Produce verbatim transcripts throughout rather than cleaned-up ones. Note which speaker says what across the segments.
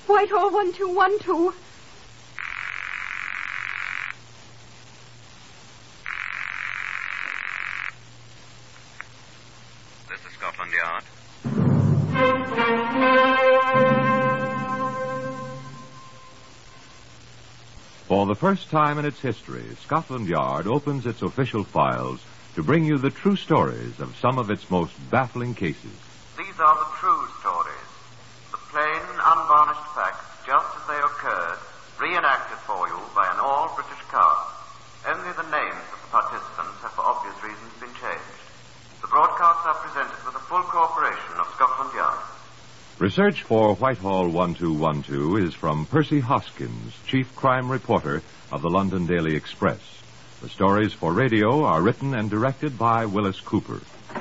Speaker 1: Whitehall one two one two.
Speaker 2: This is Scotland Yard.
Speaker 3: For the first time in its history, Scotland Yard opens its official files to bring you the true stories of some of its most baffling cases.
Speaker 4: These are the true stories, the plain, unvarnished facts, just as they occurred, reenacted for you by an all-British cast. Only the names of the participants have, for obvious reasons, been changed. The broadcasts are presented with the full cooperation of Scotland Yard.
Speaker 3: Research for Whitehall one two one two is from Percy Hoskins, chief crime reporter of the London Daily Express. The stories for radio are written and directed by Willis Cooper.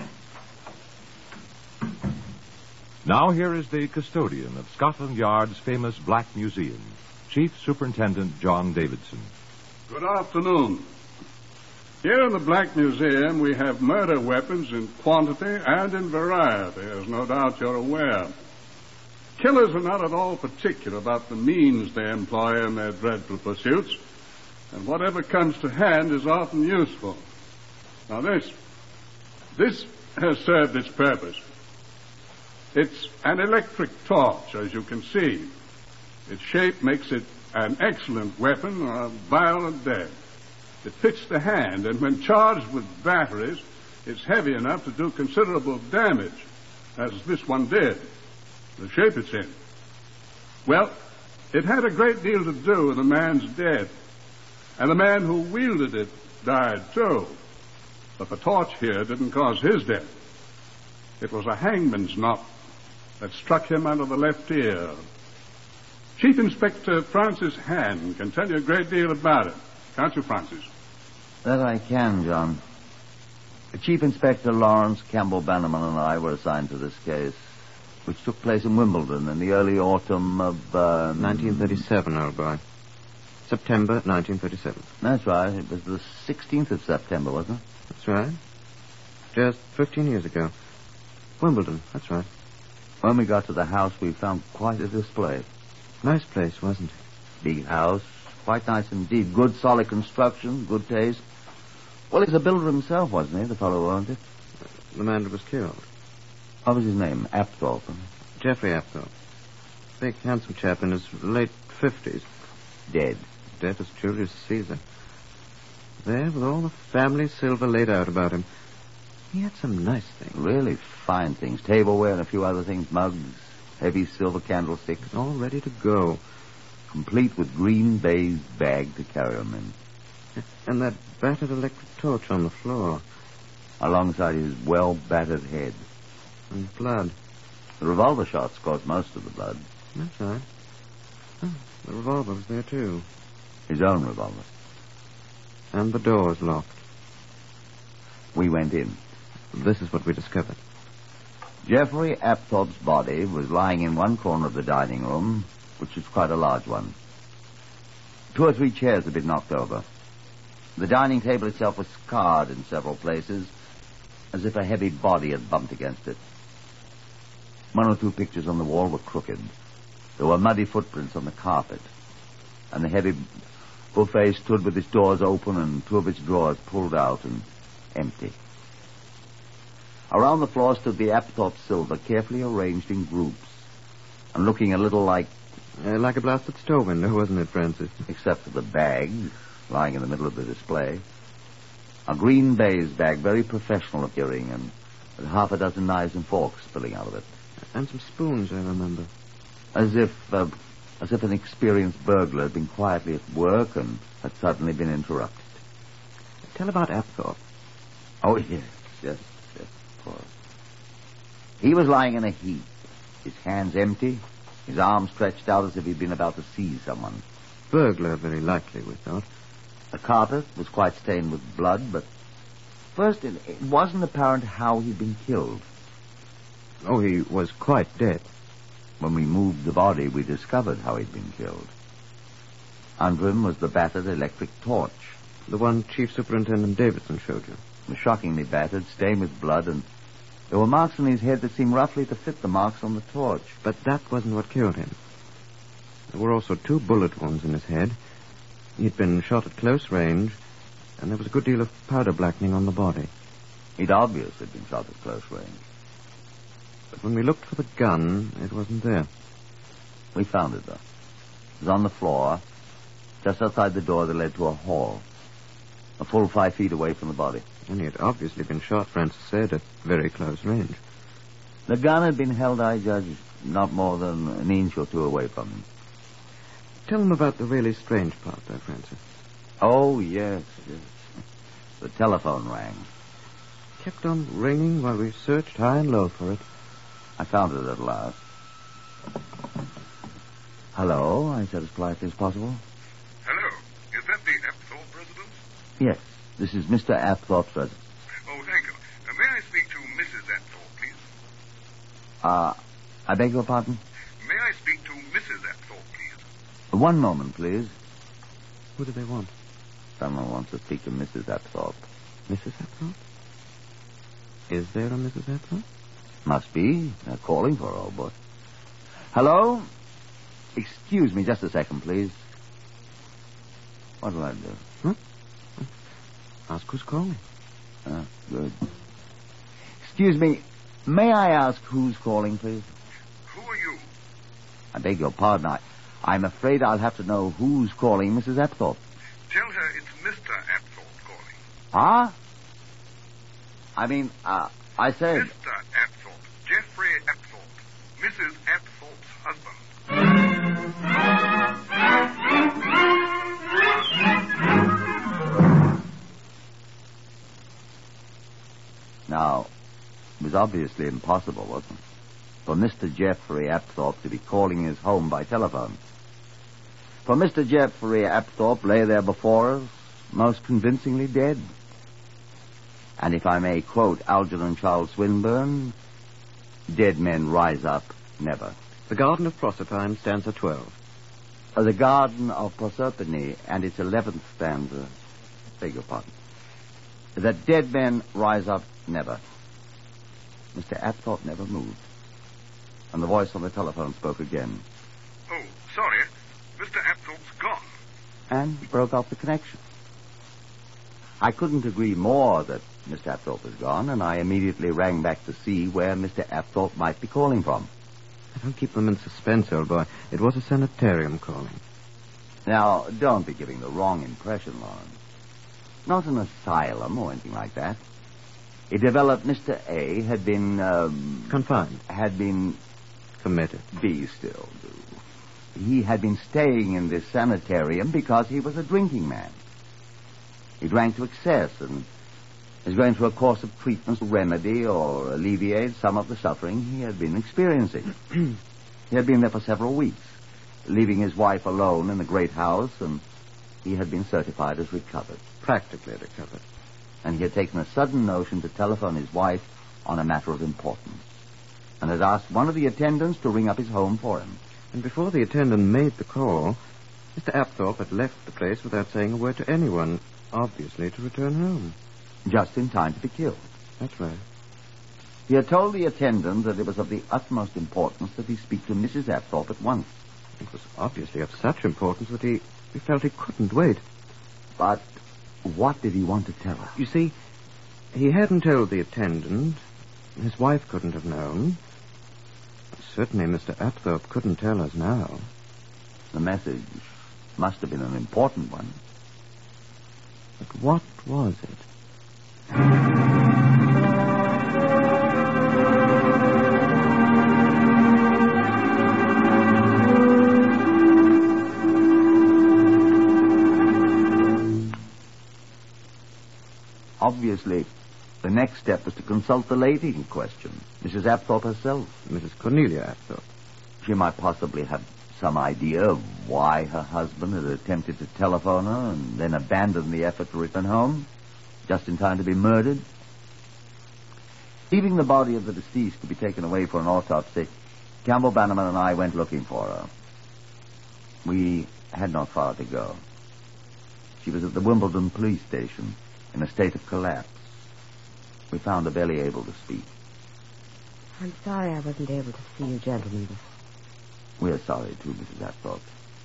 Speaker 3: Now here is the custodian of Scotland Yard's famous Black Museum, Chief Superintendent John Davidson.
Speaker 5: Good afternoon. Here in the Black Museum, we have murder weapons in quantity and in variety, as no doubt you're aware. Killers are not at all particular about the means they employ in their dreadful pursuits, and whatever comes to hand is often useful. Now this, this has served its purpose. It's an electric torch, as you can see. Its shape makes it an excellent weapon of violent death. It fits the hand, and when charged with batteries, it's heavy enough to do considerable damage, as this one did. The shape it's in. Well, it had a great deal to do with the man's death, and the man who wielded it died too. But the torch here didn't cause his death. It was a hangman's knot that struck him under the left ear. Chief Inspector Francis Hand can tell you a great deal about it. Can't you, Francis?
Speaker 6: That I can, John. Chief Inspector Lawrence Campbell Bannerman and I were assigned to this case, which took place in Wimbledon in the early autumn of... Uh,
Speaker 7: nineteen thirty-seven, old boy. September nineteen thirty-seven.
Speaker 6: That's right. It was the sixteenth of September, wasn't it?
Speaker 7: That's right. Just fifteen years ago. Wimbledon, that's right.
Speaker 6: When we got to the house, we found quite a display.
Speaker 7: Nice place, wasn't it?
Speaker 6: Big house. Quite nice indeed. Good, solid construction, good taste. Well, he's a builder himself, wasn't he, the fellow who owned it?
Speaker 7: The man that was killed.
Speaker 6: What was his name? Apthorpe?
Speaker 7: Geoffrey Apthorpe. Big, handsome chap in his late fifties.
Speaker 6: Dead.
Speaker 7: Dead as Julius Caesar. There, with all the family silver laid out about him. He had some nice things.
Speaker 6: Really fine things. Tableware and a few other things. Mugs, heavy silver candlesticks.
Speaker 7: All ready to go.
Speaker 6: Complete with green baize bag to carry them in.
Speaker 7: And that battered electric torch on the floor.
Speaker 6: Alongside his well-battered head.
Speaker 7: And blood.
Speaker 6: The revolver shots caused most of the blood.
Speaker 7: That's right. Oh, the revolver was there, too.
Speaker 6: His own revolver.
Speaker 7: And the doors locked.
Speaker 6: We went in.
Speaker 7: This is what we discovered.
Speaker 6: Geoffrey Apthorpe's body was lying in one corner of the dining room, which was quite a large one. Two or three chairs had been knocked over. The dining table itself was scarred in several places, as if a heavy body had bumped against it. One or two pictures on the wall were crooked. There were muddy footprints on the carpet, and the heavy buffet stood with its doors open and two of its drawers pulled out and empty. Around the floor stood the Apthorpe silver, carefully arranged in groups, and looking a little like...
Speaker 7: Uh, like a blasted store window, wasn't it, Francis?
Speaker 6: Except for the bag, lying in the middle of the display. A green baize bag, very professional appearing, and with half a dozen knives and forks spilling out of it.
Speaker 7: And some spoons, I remember.
Speaker 6: As if, uh, as if an experienced burglar had been quietly at work and had suddenly been interrupted.
Speaker 7: Tell about Apthorpe.
Speaker 6: Oh, yes, yes, yes, of course. He was lying in a heap, his hands empty, his arms stretched out as if he'd been about to seize someone.
Speaker 7: Burglar, very likely, we thought.
Speaker 6: The carpet was quite stained with blood, but first it, it wasn't apparent how he'd been killed.
Speaker 7: Oh, he was quite dead.
Speaker 6: When we moved the body, we discovered how he'd been killed. Under him was the battered electric torch.
Speaker 7: The one Chief Superintendent Davidson showed you.
Speaker 6: It was shockingly battered, stained with blood, and there were marks on his head that seemed roughly to fit the marks on the torch.
Speaker 7: But that wasn't what killed him. There were also two bullet wounds in his head. He'd been shot at close range, and there was a good deal of powder blackening on the body.
Speaker 6: He'd obviously been shot at close range.
Speaker 7: But when we looked for the gun, it wasn't there.
Speaker 6: We found it, though. It was on the floor, just outside the door that led to a hall, a full five feet away from the body.
Speaker 7: And he had obviously been shot, Francis said, at very close range.
Speaker 6: The gun had been held, I judge, not more than an inch or two away from him.
Speaker 7: Tell him about the really strange part, though, Francis.
Speaker 6: Oh, yes, yes. The telephone rang.
Speaker 7: Kept on ringing while we searched high and low for it.
Speaker 6: I found it at last. Hello, I said as politely as possible.
Speaker 8: Hello. Is that the Apthorpe residence?
Speaker 6: Yes, this is Mister Apthorpe's residence.
Speaker 8: Oh, thank you. Uh, may I speak to Missus Apthorpe, please?
Speaker 6: Uh, I beg your pardon?
Speaker 8: May I speak to Missus Apthorpe, please?
Speaker 6: One moment, please.
Speaker 7: Who do they want?
Speaker 6: Someone wants to speak to Missus Apthorpe.
Speaker 7: Missus Apthorpe? Is there a Missus Apthorpe?
Speaker 6: Must be. They're calling for her, old boy. Hello? Excuse me just a second, please. What'll I do?
Speaker 7: Huh? Ask who's calling.
Speaker 6: Ah, good. Excuse me, may I ask who's calling, please?
Speaker 8: Who are you?
Speaker 6: I beg your pardon. I, I'm afraid I'll have to know who's calling Missus Apthorpe.
Speaker 8: Tell her it's Mister Apthorpe calling.
Speaker 6: Huh? I mean, uh, I said...
Speaker 8: Mister Apthorpe. Jeffrey Apthorpe. Missus Apthorpe's husband.
Speaker 6: Now, it was obviously impossible, wasn't it, for Mister Jeffrey Apthorpe to be calling his home by telephone. For Mister Jeffrey Apthorpe lay there before us, most convincingly dead. And if I may quote Algernon Charles Swinburne, dead men rise up never.
Speaker 7: The Garden of Proserpine, stanza twelve.
Speaker 6: Uh, the Garden of Proserpine and its eleventh stanza, beg your pardon, that dead men rise up never. Mister Apthorpe never moved. And the voice on the telephone spoke again.
Speaker 8: Oh, sorry. Mister Apthorpe's gone.
Speaker 6: And broke off the connection. I couldn't agree more that Mister Apthorpe was gone, and I immediately rang back to see where Mister Apthorpe might be calling from.
Speaker 7: Don't keep them in suspense, old boy. It was a sanitarium calling.
Speaker 6: Now, don't be giving the wrong impression, Lawrence. Not an asylum or anything like that. It developed Mister A had been, um...
Speaker 7: Confined.
Speaker 6: Had been...
Speaker 7: Committed.
Speaker 6: Be still, do. He had been staying in this sanitarium because he was a drinking man. He drank to excess and was going through a course of treatment to remedy or alleviate some of the suffering he had been experiencing. He had been there for several weeks, leaving his wife alone in the great house, and he had been certified as recovered.
Speaker 7: Practically recovered.
Speaker 6: And he had taken a sudden notion to telephone his wife on a matter of importance, and had asked one of the attendants to ring up his home for him.
Speaker 7: And before the attendant made the call, Mister Apthorpe had left the place without saying a word to anyone, obviously to return home.
Speaker 6: Just in time to be killed.
Speaker 7: That's right.
Speaker 6: He had told the attendant that it was of the utmost importance that he speak to Missus Apthorpe at once.
Speaker 7: It was obviously of such importance that he, he felt he couldn't wait.
Speaker 6: But what did he want to tell her?
Speaker 7: You see, he hadn't told the attendant. His wife couldn't have known. Certainly Mister Apthorpe couldn't tell us now.
Speaker 6: The message must have been an important one.
Speaker 7: But what was it?
Speaker 6: Obviously, the next step was to consult the lady in question, Missus Apthorpe herself.
Speaker 7: Missus Cornelia Apthorpe.
Speaker 6: She might possibly have some idea of why her husband had attempted to telephone her and then abandoned the effort to return home, just in time to be murdered. Leaving the body of the deceased to be taken away for an autopsy, Campbell Bannerman and I went looking for her. We had not far to go. She was at the Wimbledon police station in a state of collapse. We found her barely able to speak.
Speaker 9: I'm sorry I wasn't able to see you gentlemen.
Speaker 6: We're sorry, too, Missus Apthorpe.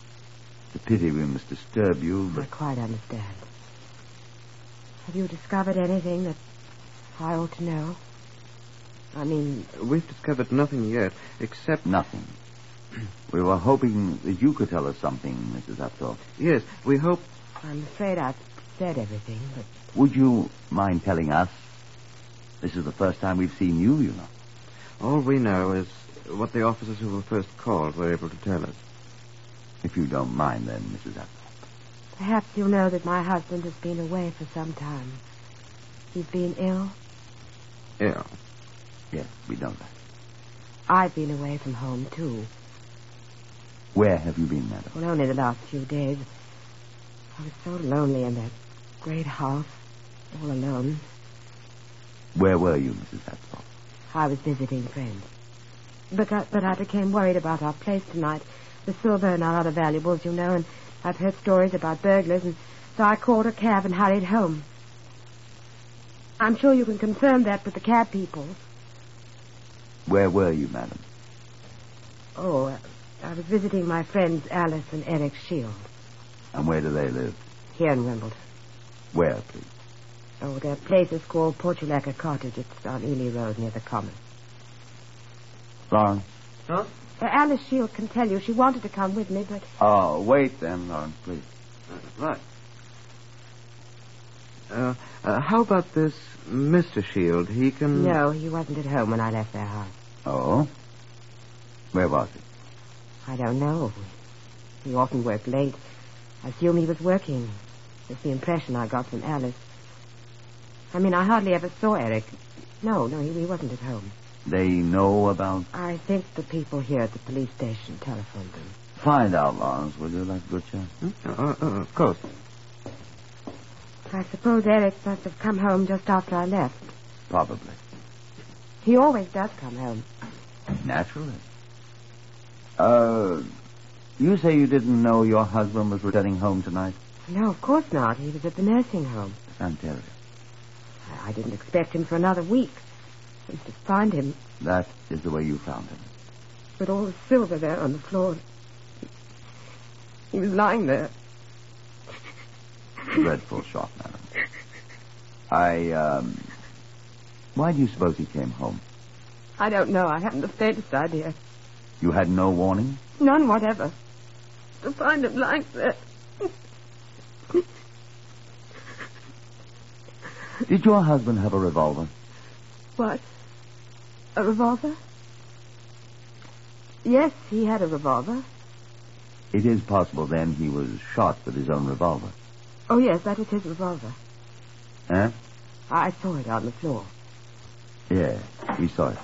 Speaker 6: It's a pity we must disturb you, but...
Speaker 9: I quite understand. Have you discovered anything that I ought to know?
Speaker 7: I mean, we've discovered nothing yet, except...
Speaker 6: Nothing. We were hoping that you could tell us something, Missus Apthorpe.
Speaker 7: Yes, we hope...
Speaker 9: I'm afraid I've said everything, but...
Speaker 6: Would you mind telling us? This is the first time we've seen you, you know.
Speaker 7: All we know is what the officers who were first called were able to tell us.
Speaker 6: If you don't mind, then, Missus Apthorpe.
Speaker 9: Perhaps you know that my husband has been away for some time. He's been ill.
Speaker 7: Ill?
Speaker 6: Yes, we know that.
Speaker 9: I've been away from home, too.
Speaker 6: Where have you been, madam?
Speaker 9: Well, only the last few days. I was so lonely in that great house, all alone.
Speaker 6: Where were you, Missus Apthorpe?
Speaker 9: I was visiting friends. But I, but I became worried about our place tonight. The silver and our other valuables, you know, and I've heard stories about burglars, and so I called a cab and hurried home. I'm sure you can confirm that with the cab people.
Speaker 6: Where were you, madam?
Speaker 9: Oh, uh, I was visiting my friends Alice and Eric Shield.
Speaker 6: And where do they live?
Speaker 9: Here in Wimbledon.
Speaker 6: Where, please?
Speaker 9: Oh, their place is called Portulaca Cottage. It's on Ely Road near the Common.
Speaker 6: Lawrence?
Speaker 7: Huh?
Speaker 9: Uh, Alice Shield can tell you. She wanted to come with me, but...
Speaker 6: Oh, wait then, Lawrence, please.
Speaker 7: Uh, right. Uh, uh, how about this Mister Shield? He can...
Speaker 9: No, he wasn't at home when I left their house.
Speaker 6: Oh? Where was he?
Speaker 9: I don't know. He often worked late. I assume he was working. That's the impression I got from Alice. I mean, I hardly ever saw Eric. No, no, he, he wasn't at home.
Speaker 6: They know about...
Speaker 9: I think the people here at the police station telephoned them.
Speaker 6: Find out, Lawrence, will you, like a good chance?
Speaker 7: Hmm? Uh, uh, of course.
Speaker 9: I suppose Eric must have come home just after I left.
Speaker 6: Probably.
Speaker 9: He always does come home.
Speaker 6: Naturally. Uh, you say you didn't know your husband was returning home tonight?
Speaker 9: No, of course not. He was at the nursing home.
Speaker 6: Sanitarium.
Speaker 9: I, I didn't expect him for another week. And to find him...
Speaker 6: That is the way you found him.
Speaker 9: With all the silver there on the floor. He was lying there.
Speaker 6: Dreadful shock, madam. I, um... Why do you suppose he came home?
Speaker 9: I don't know. I haven't the faintest idea.
Speaker 6: You had no warning?
Speaker 9: None whatever. To find him lying there.
Speaker 6: Did your husband have a revolver?
Speaker 9: What? A revolver? Yes, he had a revolver.
Speaker 6: It is possible, then, he was shot with his own revolver.
Speaker 9: Oh, yes, that was his revolver.
Speaker 6: Huh?
Speaker 9: I saw it on the floor.
Speaker 6: Yeah, we saw it.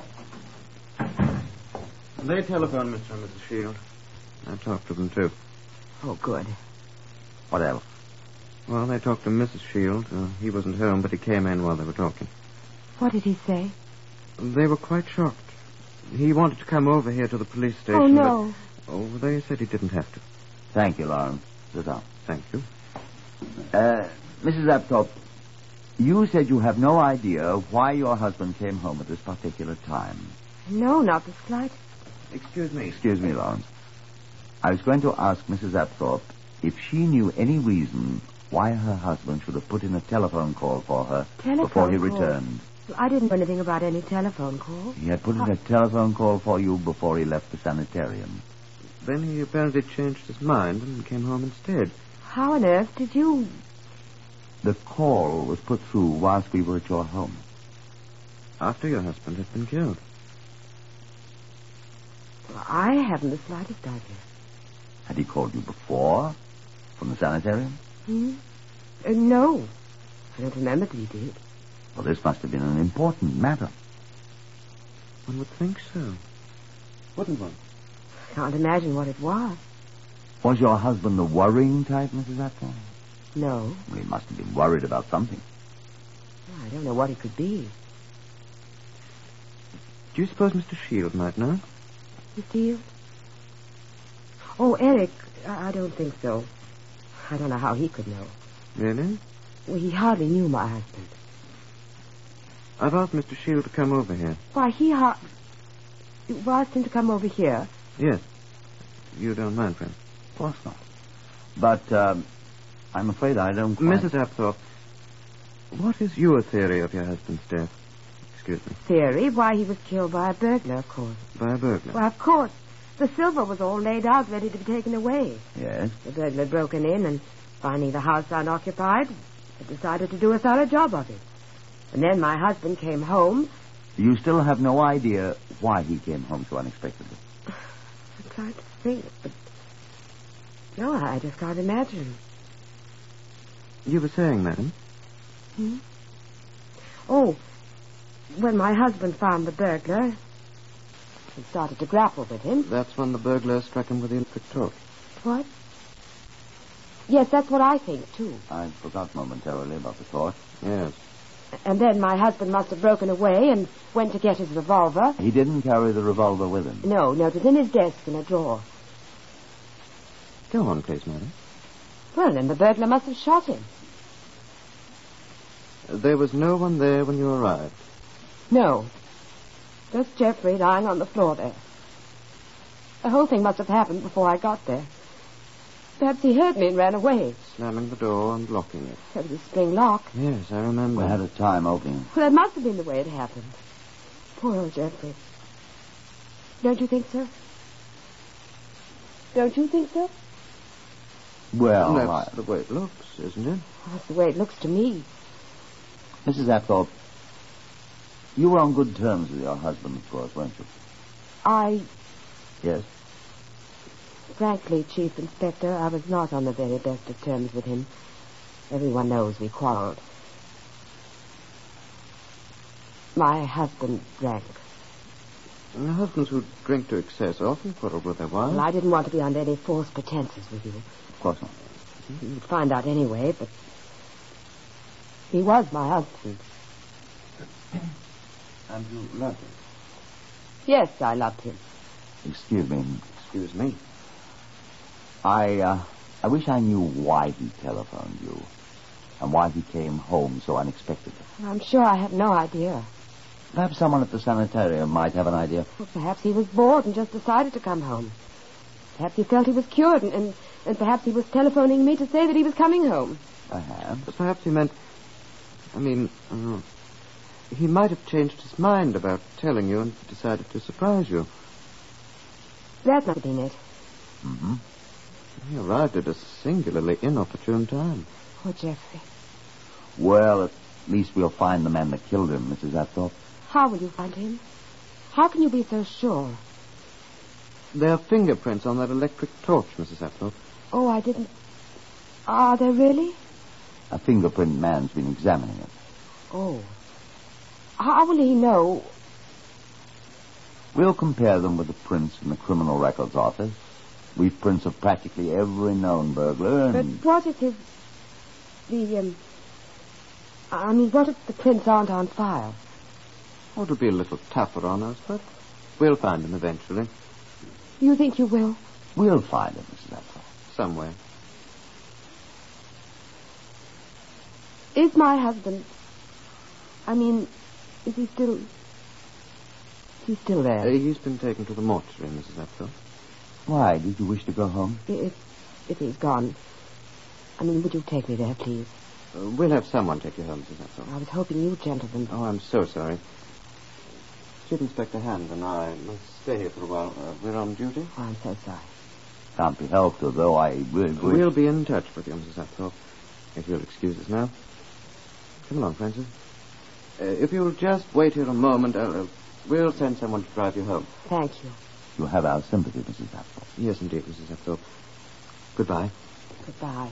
Speaker 7: They telephoned Mister and Missus Shield. I talked to them, too.
Speaker 9: Oh, good.
Speaker 6: What else?
Speaker 7: Well, they talked to Missus Shield. Uh, he wasn't home, but he came in while they were talking.
Speaker 9: What did he say?
Speaker 7: They were quite shocked. He wanted to come over here to the police station.
Speaker 9: Oh, no.
Speaker 7: But, oh, they said he didn't have to.
Speaker 6: Thank you, Lawrence. Sit down.
Speaker 7: Thank you.
Speaker 6: Uh, Missus Apthorpe, you said you have no idea why your husband came home at this particular time.
Speaker 9: No, not the slightest.
Speaker 7: Excuse me.
Speaker 6: Excuse me, Lawrence. I was going to ask Missus Apthorpe if she knew any reason why her husband should have put in a telephone call for her
Speaker 9: Telephone
Speaker 6: before he
Speaker 9: call?
Speaker 6: returned.
Speaker 9: I didn't know anything about any telephone call.
Speaker 6: He had put in a telephone call for you before he left the sanitarium.
Speaker 7: Then he apparently changed his mind and came home instead.
Speaker 9: How on earth did you...
Speaker 6: The call was put through whilst we were at your home.
Speaker 7: After your husband had been killed.
Speaker 9: Well, I haven't the slightest idea.
Speaker 6: Had he called you before? From the sanitarium?
Speaker 9: Hmm? Uh, no. I don't remember that he did.
Speaker 6: Well, this must have been an important matter.
Speaker 7: One would think so. Wouldn't one?
Speaker 9: I can't imagine what it was.
Speaker 6: Was your husband the worrying type, Missus Apthorpe?
Speaker 9: No.
Speaker 6: Well, he must have been worried about something.
Speaker 9: I don't know what it could be.
Speaker 7: Do you suppose Mister Shield might know?
Speaker 9: Mister Shield? Oh, Eric, I, I don't think so. I don't know how he could know.
Speaker 7: Really?
Speaker 9: Well, he hardly knew my husband.
Speaker 7: I've asked Mister Shield to come over here.
Speaker 9: Why, he ha... You asked him to come over here?
Speaker 7: Yes. You don't mind, friend?
Speaker 6: Of course not. But, um, I'm afraid I don't quite...
Speaker 7: Missus Apthorpe, what is your theory of your husband's death? Excuse me.
Speaker 9: Theory? Why, he was killed by a burglar, of course.
Speaker 7: By a burglar?
Speaker 9: Why, of course. The silver was all laid out, ready to be taken away.
Speaker 6: Yes?
Speaker 9: The burglar had broken in and, finding the house unoccupied, had decided to do a thorough job of it. And then my husband came home.
Speaker 6: You still have no idea why he came home so unexpectedly?
Speaker 9: I'm trying to think, but... No, I just can't imagine.
Speaker 7: You were saying, madam?
Speaker 9: Hmm? Oh, when my husband found the burglar, he started to grapple with him.
Speaker 7: That's when the burglar struck him with the electric torch.
Speaker 9: What? Yes, that's what I think, too.
Speaker 6: I forgot momentarily about the torch.
Speaker 7: Yes.
Speaker 9: And then my husband must have broken away and went to get his revolver.
Speaker 6: He didn't carry the revolver with him?
Speaker 9: No, no, it was in his desk in a drawer.
Speaker 7: Go on, please, madam.
Speaker 9: Well, then the burglar must have shot him.
Speaker 7: There was no one there when you arrived?
Speaker 9: No. Just Geoffrey lying on the floor there. The whole thing must have happened before I got there. Perhaps he heard me and ran away.
Speaker 7: Slamming the door and locking it.
Speaker 9: There was a spring lock.
Speaker 7: Yes, I remember.
Speaker 6: We had a time opening.
Speaker 9: Well, that must have been the way it happened. Poor old Geoffrey. Don't you think so? Don't you think so?
Speaker 6: Well,
Speaker 7: that's
Speaker 6: I...
Speaker 7: the way it looks, isn't it?
Speaker 9: Well, that's the way it looks to me.
Speaker 6: Missus Apthorpe, you were on good terms with your husband, of course, weren't you?
Speaker 9: I...
Speaker 6: Yes?
Speaker 9: Frankly, Chief Inspector, I was not on the very best of terms with him. Everyone knows we quarreled. My husband drank.
Speaker 7: And husbands who drink to excess often quarrel with their wives.
Speaker 9: Well, I didn't want to be under any false pretenses with you.
Speaker 6: Of course not.
Speaker 9: You'd find out anyway, but... He was my husband.
Speaker 7: And you loved him?
Speaker 9: Yes, I loved him.
Speaker 6: Excuse me.
Speaker 7: Excuse me.
Speaker 6: I, uh, I wish I knew why he telephoned you and why he came home so unexpectedly.
Speaker 9: I'm sure I have no idea.
Speaker 6: Perhaps someone at the sanitarium might have an idea.
Speaker 9: Well, perhaps he was bored and just decided to come home. Perhaps he felt he was cured, and, and, and perhaps he was telephoning me to say that he was coming home.
Speaker 6: Perhaps.
Speaker 7: But perhaps he meant... I mean, uh, he might have changed his mind about telling you and decided to surprise you.
Speaker 9: That must have been it.
Speaker 6: Mm-hmm.
Speaker 7: He arrived at a singularly inopportune time.
Speaker 9: Poor Geoffrey.
Speaker 6: Well, at least we'll find the man that killed him, Missus Apthorpe.
Speaker 9: How will you find him? How can you be so sure?
Speaker 7: There are fingerprints on that electric torch, Missus Apthorpe.
Speaker 9: Oh, I didn't... Are there really?
Speaker 6: A fingerprint man's been examining it.
Speaker 9: Oh. How will he know?
Speaker 6: We'll compare them with the prints in the Criminal Records Office. We've prints of practically every known burglar. And...
Speaker 9: But what if his... The, um... I mean, what if the prints aren't on file?
Speaker 7: Oh, it'll be a little tougher on us, but we'll find him eventually.
Speaker 9: You think you will?
Speaker 6: We'll find him, Missus Apthorpe.
Speaker 7: Somewhere.
Speaker 9: Is my husband... I mean, is he still... Is he still there?
Speaker 7: Uh, he's been taken to the mortuary, Missus Apthorpe.
Speaker 6: Why? Did you wish to go home?
Speaker 9: If, if he's gone... I mean, would you take me there, please?
Speaker 7: Uh, we'll have someone take you home, Missus Apthorpe.
Speaker 9: I was hoping you gentlemen...
Speaker 7: Oh, I'm so sorry. Chief Inspector Hand and I must stay here for a while. Uh, we're on duty.
Speaker 9: Oh, I'm so sorry.
Speaker 6: Can't be helped, although I really wish...
Speaker 7: We'll be in touch with you, Missus Apthorpe, if you'll excuse us now. Come along, Francis. Uh, if you'll just wait here a moment, uh, we'll send someone to drive you home.
Speaker 9: Thank you.
Speaker 6: You have our sympathy, Missus Apthorpe.
Speaker 7: Yes, indeed, Missus Apthorpe. Goodbye.
Speaker 9: Goodbye.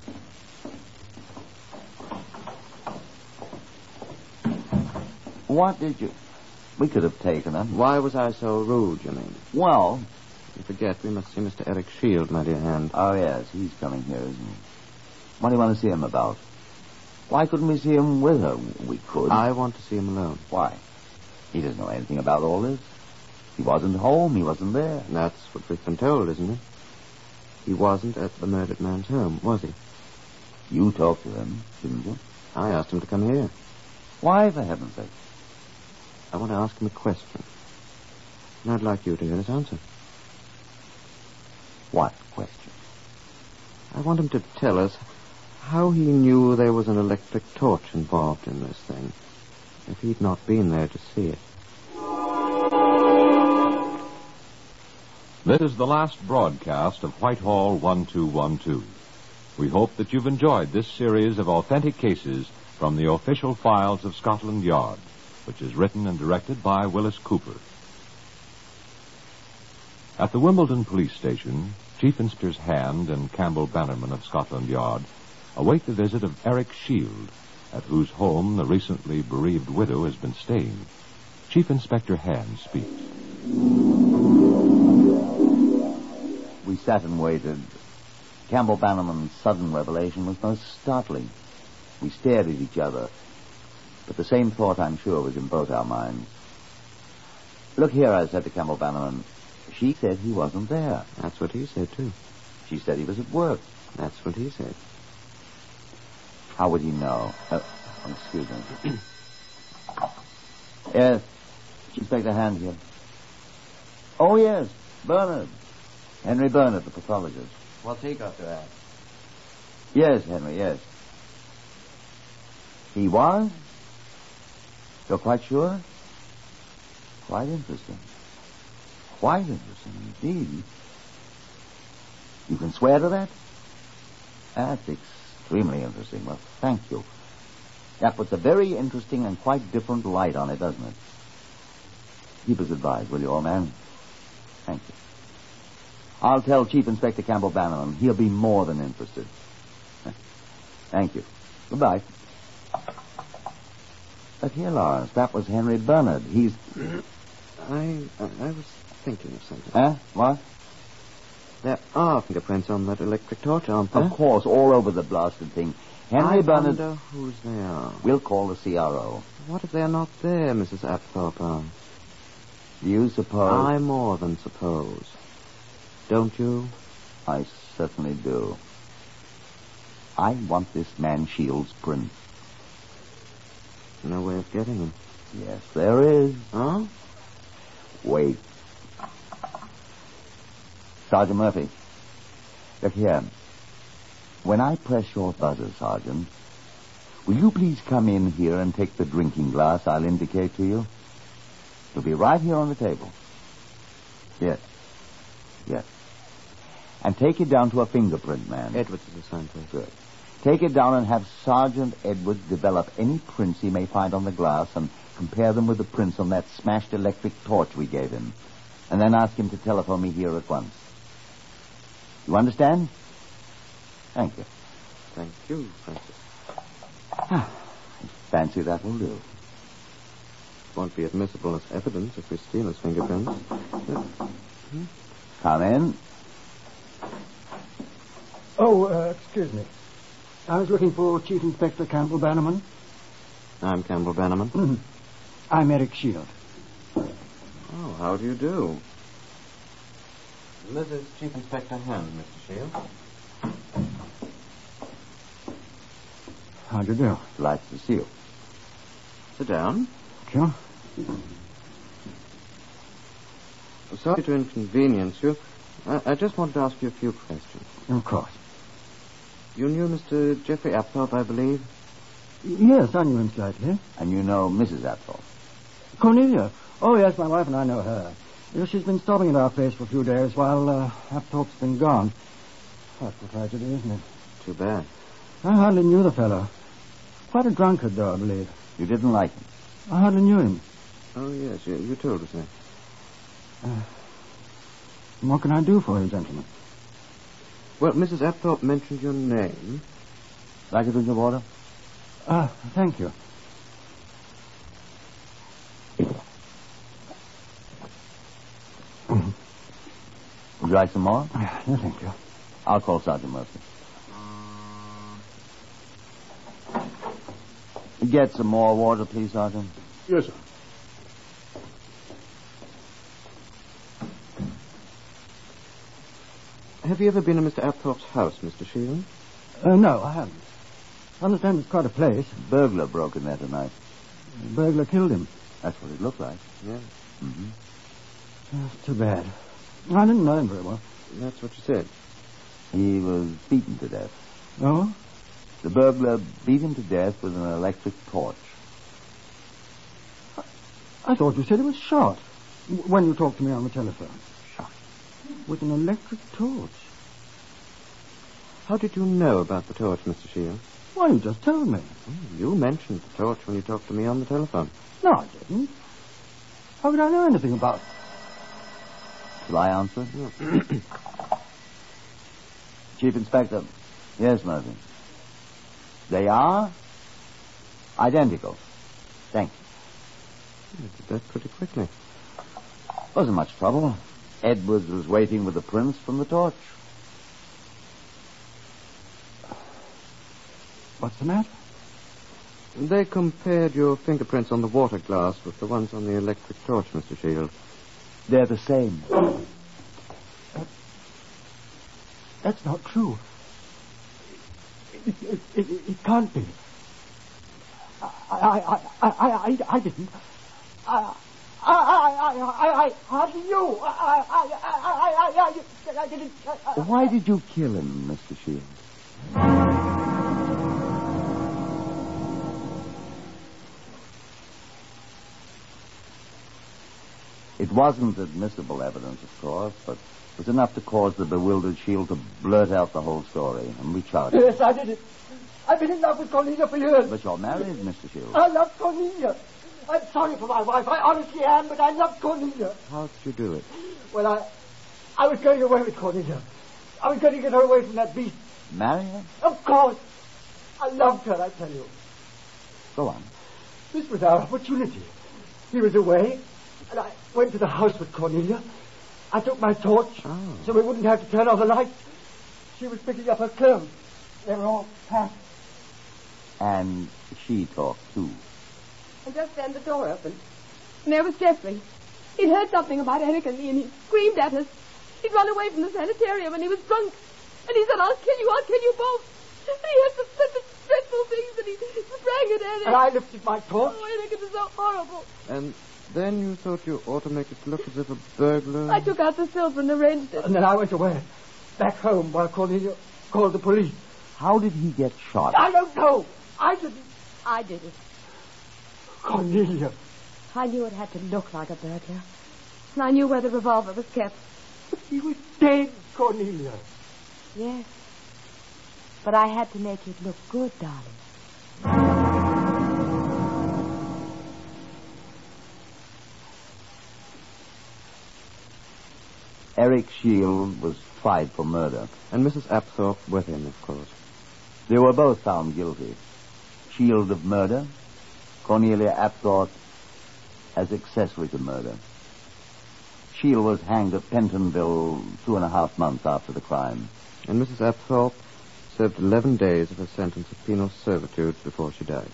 Speaker 6: What did you... We could have taken him.
Speaker 7: Why was I so rude, you mean?
Speaker 6: Well...
Speaker 7: You forget, we must see Mister Eric Shield, my dear Hand.
Speaker 6: Oh, yes, he's coming here, isn't he? What do you want to see him about? Why couldn't we see him with her? We could.
Speaker 7: I want to see him alone.
Speaker 6: Why? He doesn't know anything about all this. He wasn't home. He wasn't there.
Speaker 7: That's what we've been told, isn't it? He wasn't at the murdered man's home, was he?
Speaker 6: You talked to him, didn't you?
Speaker 7: I asked him to come here.
Speaker 6: Why, for heaven's sake?
Speaker 7: I want to ask him a question. And I'd like you to hear his answer.
Speaker 6: What question?
Speaker 7: I want him to tell us how he knew there was an electric torch involved in this thing, if he'd not been there to see it.
Speaker 3: This is the last broadcast of Whitehall one two one two. We hope that you've enjoyed this series of authentic cases from the official files of Scotland Yard, which is written and directed by Willis Cooper. At the Wimbledon Police Station, Chief Inspectors Hand and Campbell Bannerman of Scotland Yard await the visit of Eric Shield, at whose home the recently bereaved widow has been staying. Chief Inspector Hand speaks.
Speaker 6: We sat and waited. Campbell Bannerman's sudden revelation was most startling. We stared at each other, but the same thought, I'm sure, was in both our minds. Look here, I said to Campbell Bannerman. She said he wasn't there.
Speaker 7: That's what he said, too.
Speaker 6: She said he was at work.
Speaker 7: That's what he said.
Speaker 6: How would he know? Uh, excuse me. Yes, Inspector Hand here. Oh, yes, Bernard. Henry Bernard, the pathologist.
Speaker 7: What's he got to add?
Speaker 6: Yes, Henry, yes. He was? You're quite sure? Quite interesting. Quite interesting indeed. You can swear to that? That's extremely interesting. Well, thank you. That puts a very interesting and quite different light on it, doesn't it? Keep us advised, will you, old man? Thank you. I'll tell Chief Inspector Campbell Bannerman. He'll be more than interested. Thank you. Goodbye. But here, Lawrence, that was Henry Bernard. He's...
Speaker 7: I, I I was thinking of something.
Speaker 6: Huh? What?
Speaker 7: There are fingerprints on that electric torch, aren't there?
Speaker 6: Of course, all over the blasted thing. Henry
Speaker 7: I
Speaker 6: Bernard...
Speaker 7: wonder whose they are.
Speaker 6: We'll call the C R O.
Speaker 7: What if they're not there, Missus Apthorpe?
Speaker 6: Do you suppose...
Speaker 7: I more than suppose. Don't you?
Speaker 6: I certainly do. I want this man Shields' print.
Speaker 7: No way of getting him.
Speaker 6: Yes, there is.
Speaker 7: Huh?
Speaker 6: Wait. Sergeant Murphy. Look here. When I press your buzzer, Sergeant, will you please come in here and take the drinking glass I'll indicate to you? It'll be right here on the table. Yes. Yes. And take it down to a fingerprint man.
Speaker 7: Edwards is assigned to it.
Speaker 6: Good. Take it down and have Sergeant Edwards develop any prints he may find on the glass and compare them with the prints on that smashed electric torch we gave him. And then ask him to telephone me here at once. You understand? Thank you.
Speaker 7: Thank you, Francis.
Speaker 6: I fancy that will do.
Speaker 7: Won't be admissible as evidence if we steal his fingerprints. Hmm?
Speaker 6: Come in.
Speaker 10: Oh, uh, excuse me. I was looking for Chief Inspector Campbell Bannerman.
Speaker 7: I'm Campbell Bannerman.
Speaker 10: Mm-hmm. I'm Eric Shield.
Speaker 7: Oh, how do you do? This is Chief Inspector Hand, Mister Shield.
Speaker 10: How do you do?
Speaker 6: Delighted to see you.
Speaker 7: Sit down.
Speaker 10: Sure.
Speaker 7: Sorry to inconvenience you. I, I just wanted to ask you a few questions.
Speaker 10: Of course.
Speaker 7: You knew Mister Geoffrey Apthorpe, I believe?
Speaker 10: Yes, I knew him slightly.
Speaker 6: And you know Missus Apthorpe?
Speaker 10: Cornelia. Oh, yes, my wife and I know her. You know, she's been stopping at our place for a few days while uh, Apthorpe's been gone. That's a tragedy, isn't it?
Speaker 7: Too bad.
Speaker 10: I hardly knew the fellow. Quite a drunkard, though, I believe.
Speaker 6: You didn't like him?
Speaker 10: I hardly knew him.
Speaker 7: Oh, yes, you, you told us that.
Speaker 10: Uh, what can I do for you, gentlemen?
Speaker 7: Well, Missus Apthorpe mentioned your name.
Speaker 6: Like a drink of water?
Speaker 10: Ah, uh, thank you.
Speaker 6: Would you like some more?
Speaker 10: No, thank you.
Speaker 6: I'll call Sergeant Murphy. Get some more water, please, Sergeant.
Speaker 5: Yes, sir.
Speaker 7: Have you ever been to Mister Apthorpe's house, Mister Shield?
Speaker 10: Uh, no, I haven't. I understand it's quite a place.
Speaker 6: Burglar broke in there tonight.
Speaker 10: The burglar killed him.
Speaker 6: That's what it looked like.
Speaker 7: Yeah.
Speaker 6: Mm-hmm.
Speaker 10: That's too bad. I didn't know him very well.
Speaker 7: That's what you said.
Speaker 6: He was beaten to death.
Speaker 10: Oh?
Speaker 6: The burglar beat him to death with an electric torch.
Speaker 10: I, I thought you said he was shot w- when you talked to me on the telephone.
Speaker 7: Shot?
Speaker 10: With an electric torch?
Speaker 7: How did you know about the torch, Mister Shield?
Speaker 10: Why, you just told me.
Speaker 7: Oh, you mentioned the torch when you talked to me on the telephone.
Speaker 10: No, I didn't. How could I know anything about it?
Speaker 6: Shall I answer? Chief Inspector. Yes, Murphy. They are identical. Thank you.
Speaker 7: You did that pretty quickly.
Speaker 6: Wasn't much trouble. Edwards was waiting with the prints from the torch.
Speaker 10: What's the matter?
Speaker 7: They compared your fingerprints on the water glass with the ones on the electric torch, Mister Shield.
Speaker 6: They're the same.
Speaker 10: That, that's not true. It, it, it, it can't be. I, I, I, I, I, I didn't. I, I, I, I, I hardly knew. I, I, I, I, I, I, I didn't. I,
Speaker 6: Why did you kill him, Mister Shield? It wasn't admissible evidence, of course, but it was enough to cause the bewildered Shield to blurt out the whole story, and we charged him.
Speaker 10: Yes, I did it. I've been in love with Cornelia for years.
Speaker 6: But you're married, Mister Shield.
Speaker 10: I love Cornelia. I'm sorry for my wife. I honestly am, but I love Cornelia.
Speaker 7: How did you do it?
Speaker 10: Well, I, I was going away with Cornelia. I was going to get her away from that beast.
Speaker 6: Marry her?
Speaker 10: Of course. I loved her, I tell you.
Speaker 6: Go on.
Speaker 10: This was our opportunity. He was away, and I went to the house with Cornelia. I took my torch,
Speaker 7: oh.
Speaker 10: so we wouldn't have to turn off the lights. She was picking up her clothes. They were all packed.
Speaker 6: And she talked, too.
Speaker 1: And just then the door opened. And there was Jeffrey. He'd heard something about Eric and me, and he screamed at us. He'd run away from the sanitarium, and he was drunk. And he said, I'll kill you, I'll kill you both. And he had some such dreadful things, and he sprang at Eric.
Speaker 10: And I lifted my torch.
Speaker 1: Oh, Eric, it was so horrible.
Speaker 7: And then you thought you ought to make it look as if a burglar...
Speaker 1: I took out the silver and arranged it.
Speaker 10: And then I went away, back home, while Cornelia called the police.
Speaker 6: How did he get shot?
Speaker 10: I don't know. I didn't.
Speaker 1: I did it.
Speaker 10: Cornelia.
Speaker 1: I knew it had to look like a burglar. And I knew where the revolver was kept.
Speaker 10: But he was dead, Cornelia.
Speaker 1: Yes. But I had to make it look good, darling.
Speaker 6: Eric Shield was tried for murder.
Speaker 7: And Missus Apthorpe with him, of course.
Speaker 6: They were both found guilty. Shield of murder, Cornelia Apthorpe as accessory to murder. Shield was hanged at Pentonville two and a half months after the crime.
Speaker 7: And Missus Apthorpe served eleven days of her sentence of penal servitude before she died.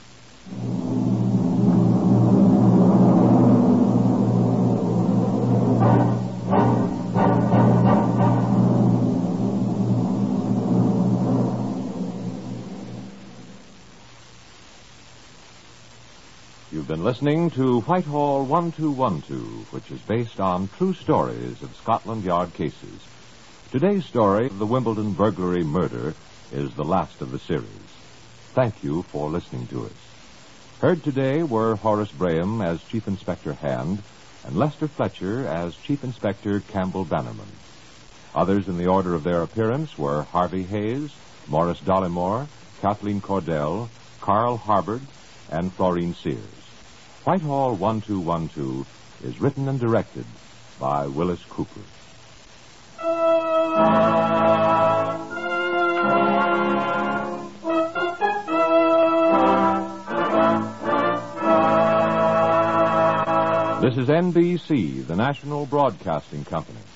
Speaker 3: You've been listening to Whitehall one two one two, which is based on true stories of Scotland Yard cases. Today's story, The Wimbledon Burglary Murder, is the last of the series. Thank you for listening to us. Heard today were Horace Braham as Chief Inspector Hand and Lester Fletcher as Chief Inspector Campbell Bannerman. Others in the order of their appearance were Harvey Hayes, Morris Dollymore, Kathleen Cordell, Carl Harbord, and Florine Sears. Whitehall one two one two is written and directed by Willis Cooper. This is N B C, the national broadcasting company.